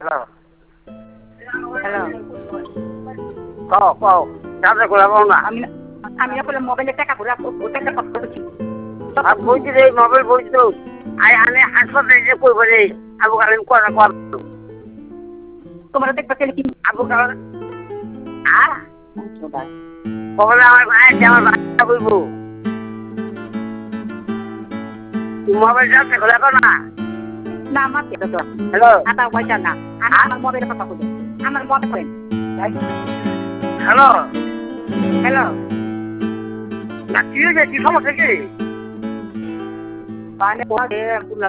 hello hello কও চার্জে করে না আমি আমি আসলে মোবাইলে টাকা ভরে টাকা কষ্ট করছি আর বইছি রে মোবাইল বইছি তো আনে হাসপাতালে যে কই বলে আবু কালাম কোনা কর তোমার দেখবা কেন কি আবু কালাম কবে আমার ভাই আমার বাচ্চা বইবো মোবাইল চার্জে করে না না আমার এটা তো হ্যালো আটা পয়সা না আমার মোবাইলে কথা বলি আমার মনে করেন হ্যালো হ্যালো না কি হয়েছে কি সমস্যা কি পানি পড়ে পুরা